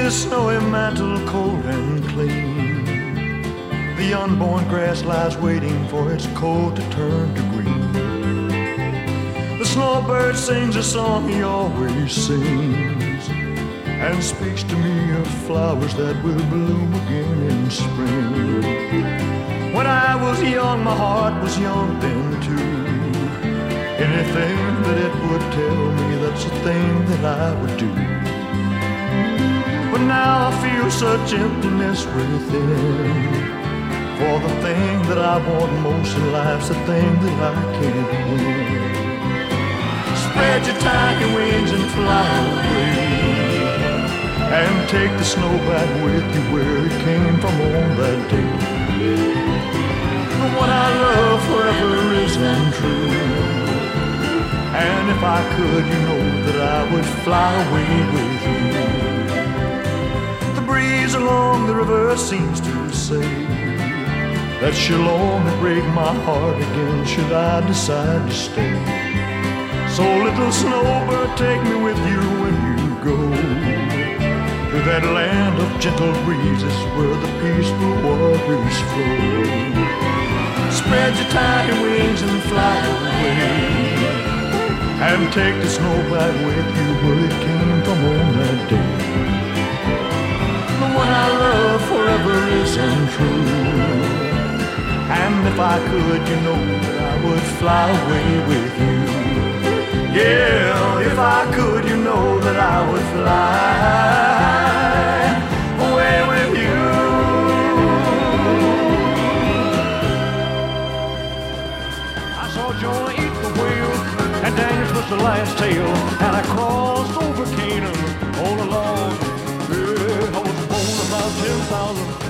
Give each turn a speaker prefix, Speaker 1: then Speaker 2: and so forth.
Speaker 1: this snowy mantle cold and clean, the unborn grass lies waiting for its coat to turn to green. The snowbird sings a song he always sings, and speaks to me of flowers that will bloom again in spring. When I was young, my heart was young then too. Anything that it would tell me, that's the thing that I would do. But now I feel such emptiness within, for the thing that I want most in life's the thing that I can't win. Spread your tiny wings and fly away, and take the snow back with you where it came from on that day. The one I love forever is untrue, and if I could, you know that I would fly away with you. The breeze along the river seems to say that she'll only break my heart again should I decide to stay. So little snowbird, take me with you when you go to that land of gentle breezes where the peaceful waters flow. Spread your tiny wings and fly away, and take the snow back with you where it came from on that day. The one I love forever is untrue, and if I could, you know that I would fly away with you. Yeah, if I could, you know that I would fly away with you. I saw Jonah eat the whale, and Daniel was the last tale, and I crossed over Canaan all along. Yeah, I was born about 10,000